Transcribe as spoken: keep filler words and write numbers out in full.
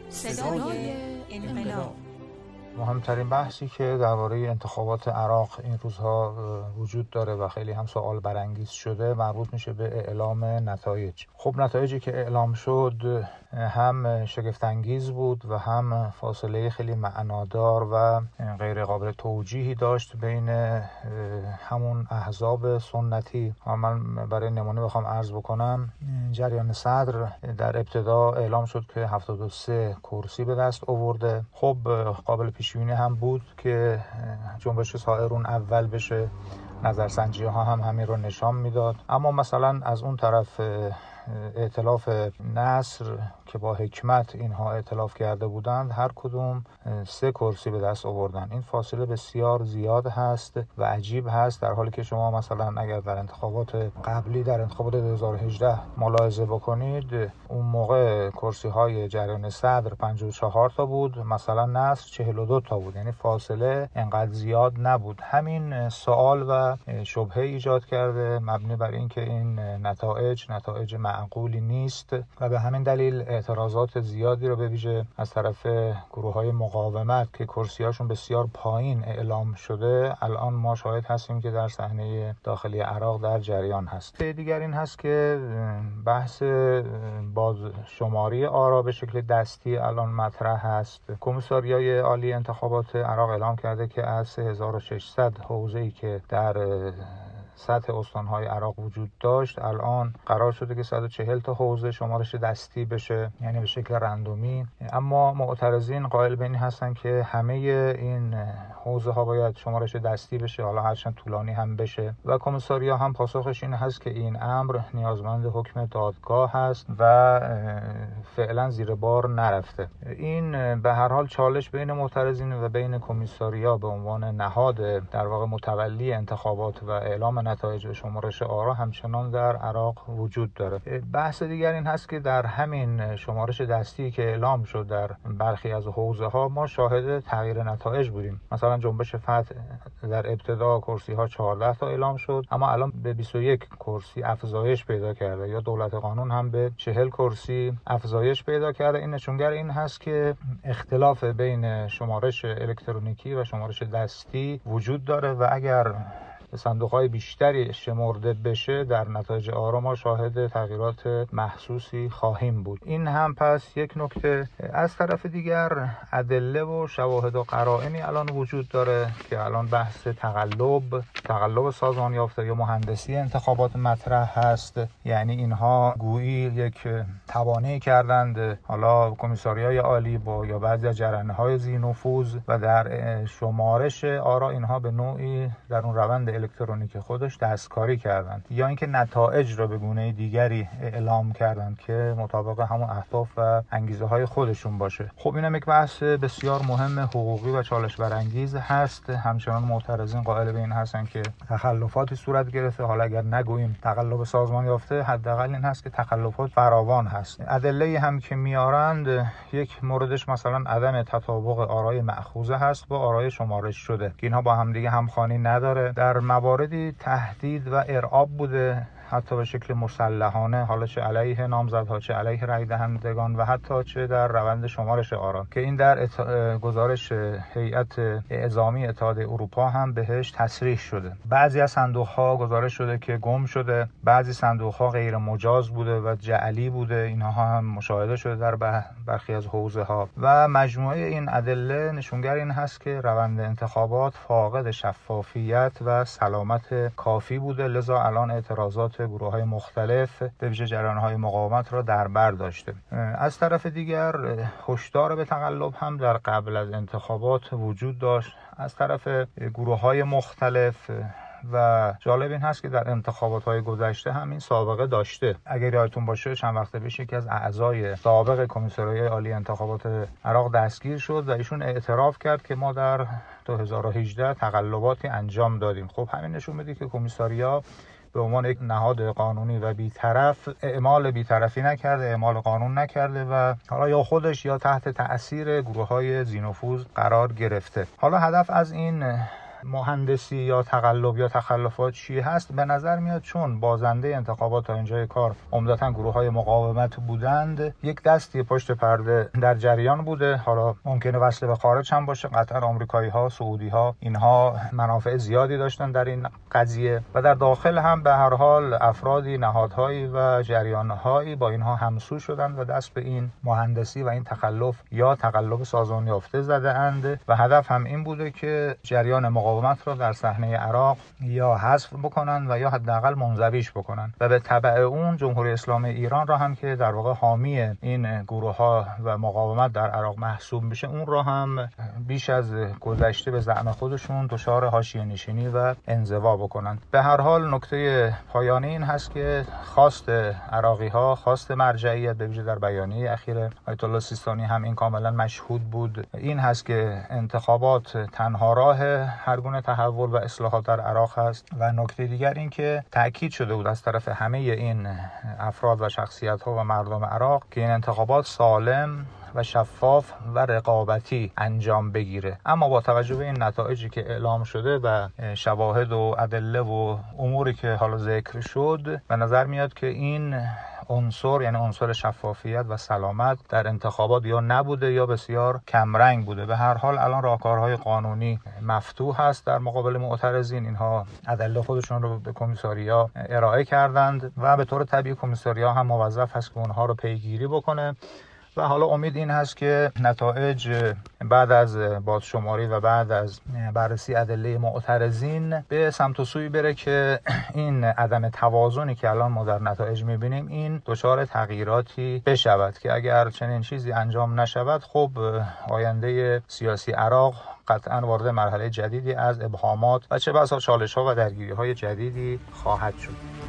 صدای انقلاب. مهمترین بحثی که درباره انتخابات عراق این روزها وجود داره و خیلی هم سوال برانگیز شده مربوط میشه به اعلام نتایج. خب نتایجی که اعلام شد هم شگفت انگیز بود و هم فاصله خیلی معنادار و غیر قابل توجیهی داشت بین همون احزاب سنتی. من برای نمونه بخوام عرض بکنم، جریان صدر در ابتدا اعلام شد که هفتاد و سه کرسی به دست آورده. خب قابل پیش بینی هم بود که جنبش سائرون اول بشه، نظرسنجی ها هم همین رو نشان میداد. اما مثلا از اون طرف ائتلاف نصر که با حکمت اینها ائتلاف کرده بودند هر کدوم سه کرسی به دست آوردن. این فاصله بسیار زیاد هست و عجیب هست، در حالی که شما مثلا اگر در انتخابات قبلی در انتخابات دو هزار و هجده ملاحظه بکنید، اون موقع کرسی های جریان صدر پنجاه و چهار تا بود، مثلا نصر چهل و دو تا بود، یعنی فاصله انقدر زیاد نبود. همین سوال و شبهه ایجاد کرده مبنی بر اینکه این نتایج نتایج معقولی نیست و به همین دلیل اعتراضات زیادی رو به ویژه از طرف گروه‌های مقاومت که کرسی‌هاشون بسیار پایین اعلام شده الان ما شاهد هستیم که در صحنه داخلی عراق در جریان هست. دیگر این هست که بحث بازشماری آرا به شکل دستی الان مطرح هست. کمیساریای عالی انتخابات عراق اعلام کرده که از سه هزار و ششصد حوزه‌ای که در سطح استان‌های عراق وجود داشت الان قرار شده که صد و چهل تا حوزه شمارش دستی بشه، یعنی به شکل رندومی. اما معترضین قائل به این هستن که همه این حوزه ها باید شمارش دستی بشه، حالا هرچند طولانی هم بشه، و کمیساریا هم پاسخش این هست که این امر نیازمند حکم دادگاه هست و فعلا زیر بار نرفته. این به هر حال چالش بین معترضین و بین کمیساریا به عنوان نهاد در واقع متولی انتخابات و اعلام نتایج و شمارش آرا همچنان در عراق وجود داره. بحث دیگر این هست که در همین شمارش دستی که اعلام شد در برخی از حوزه ها ما شاهد تغییر نتایج بودیم. مثلا جنبش فتح در ابتدا کرسی ها چهارده تا اعلام شد، اما الان به بیست و یک کرسی افزایش پیدا کرده، یا دولت قانون هم به چهل کرسی افزایش پیدا کرده. این نشونگر این هست که اختلاف بین شمارش الکترونیکی و شمارش دستی وجود داره و اگر صندوق‌های بیشتری شمرده بشه در نتایج آرا ما شاهد تغییرات محسوسی خواهیم بود. این هم پس یک نکته. از طرف دیگر ادله و شواهد و قرائنی الان وجود داره که الان بحث تقلب تقلب سازمان یافته یا مهندسی انتخابات مطرح هست. یعنی اینها گویی یک توانایی کردند، حالا کمیساریای عالی با یا بعضی از جرانه‌های ذی‌نفوذ، و در شمارش آرا اینها به نوعی در اون روند الکترونیک خودش دستکاری کردند، یا اینکه نتایج را به گونه دیگری اعلام کردند که مطابق همون اهداف و انگیزه های خودشون باشه. خب اینم یک بحث بسیار مهم حقوقی و چالش برانگیز هست. همچنان معترضین قائل به این هستن که تخلفاتی صورت گرفته، حالا اگر نگوییم تقلب سازمان یافته حداقل این هست که تخلفات فراوان هست. ادله هم که میارند یک موردش مثلا عدم تطابق آرای مأخوذه هست با آرای شمارش شده که اینها با هم دیگه همخوانی نداره. در مواردی تهدید و ارعاب بوده، حتی به شکل مسلحانه، حالا چه علیه نامزدها چه علیه رای دهندگان و حتی چه در روند شمارش آرا، که این در ات... گزارش هیئت اعزامی اتحادیه اروپا هم بهش تصریح شده. بعضی از صندوق‌ها گزارش شده که گم شده، بعضی صندوق‌ها غیر مجاز بوده و جعلی بوده، اینها هم مشاهده شده در برخی از حوزه‌ها. و مجموعه این ادله نشونگر این هست که روند انتخابات فاقد شفافیت و سلامت کافی بوده، لذا الان اعتراضات گروه‌های مختلف به ویژه جریان‌های مقاومت را در بر داشته. از طرف دیگر هشدار به تقلب هم در قبل از انتخابات وجود داشت از طرف گروه‌های مختلف و جالب این هست که در انتخابات‌های گذشته هم این سابقه داشته. اگر یادتون باشه چند وقت پیش یکی از اعضای سابق کمیساریای عالی انتخابات عراق دستگیر شد و ایشون اعتراف کرد که ما در دو هزار و هجده تقلباتی انجام دادیم. خب همین نشون میده که کمیساریا به عنوان یک نهاد قانونی و بی‌طرف اعمال بی‌طرفی نکرده، اعمال قانون نکرده و حالا یا خودش یا تحت تأثیر گروه‌های ذی‌نفوذ قرار گرفته. حالا هدف از این مهندسی یا تقلب یا تخلفات چی هست، به نظر میاد چون بازنده انتخابات تا اینجای کار عمدتاً گروه‌های مقاومت بودند، یک دستی پشت پرده در جریان بوده. حالا ممکنه وصل به خارج هم باشه، قطعا آمریکایی‌ها، سعودی‌ها اینها منافع زیادی داشتن در این قضیه و در داخل هم به هر حال افرادی، نهادهایی و جریان‌هایی با اینها همسو شدند و دست به این مهندسی و این تخلف یا تقلب سازمان یافته زده اند و هدف هم این بوده که جریان مقاومت را در صحنه عراق یا حذف بکنن و یا حداقل منزویش بکنن و به تبع اون جمهوری اسلامی ایران را هم که در واقع حامی این گروه‌ها و مقاومت در عراق محسوب میشه، اون را هم بیش از گذشته به زعم خودشون دچار حاشیه‌نشینی و انزوا بکنن. به هر حال نکته پایانی این هست که خواست عراقی‌ها، خواست مرجعیت به ویژه در بیانیه اخیر آیت الله سیستانی هم این کاملا مشهود بود، این هست که انتخابات تنها راه هر گونه تحول و اصلاحات در عراق هست و نکته دیگر این که تأکید شده بود از طرف همه این افراد و شخصیت‌ها و مردم عراق که این انتخابات سالم و شفاف و رقابتی انجام بگیره. اما با توجه به این نتایجی که اعلام شده و شواهد و ادله و اموری که حالا ذکر شد، به نظر میاد که این عنصر یعنی عنصر شفافیت و سلامت در انتخابات یا نبوده یا بسیار کمرنگ بوده. به هر حال الان راهکارهای قانونی مفتوح هست در مقابل معترضین، اینها ادله خودشون رو به کمیساریا ارائه کردند و به طور طبیعی کمیساریا هم موظف هست که اونها رو پیگیری بکنه و حالا امید این هست که نتایج بعد از بازشماری و بعد از بررسی ادله معترضین به سمت و سوی بره که این عدم توازنی که الان ما در نتایج میبینیم این دچار تغییراتی بشود که اگر چنین چیزی انجام نشود خب آینده سیاسی عراق قطعا وارد مرحله جدیدی از ابهامات و چه بسا چالش‌ها و درگیری‌های جدیدی خواهد شد.